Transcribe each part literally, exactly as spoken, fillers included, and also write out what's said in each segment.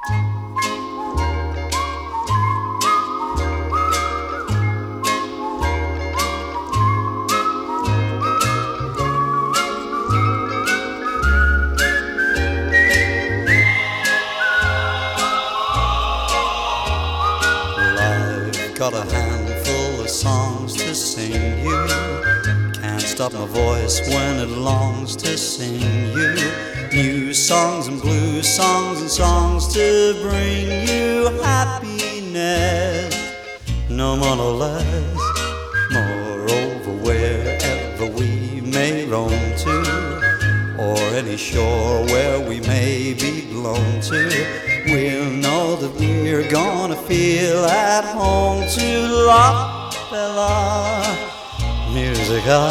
Got a handful of songs to sing you. Can't stop my voice when it longs to sing you. New songs and blues songs and songs to bring you happiness. No more, no less. Moreover, wherever we may roam to, or any shore where we may be blown to, we'll know that we're gonna feel at home to La Bella Musica,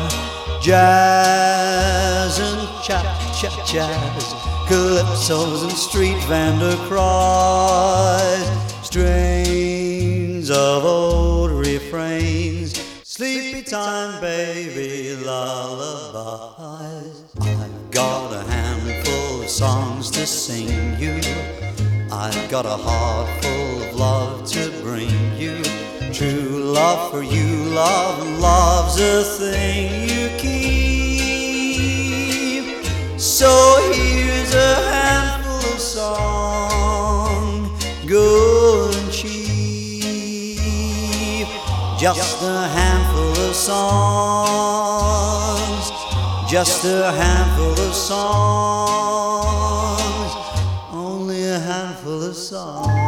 jazz and cha-cha-jazz, calypsos and street vendor cries, strains of old refrains, sleepy time baby lullabies. I've got a handful of songs to sing you. I've got a heart full of love to bring you. True love for you, love, and love's a thing you keep. So here's a handful of song, good and cheap. Just a handful of songs, just a handful of songs, only a handful of songs.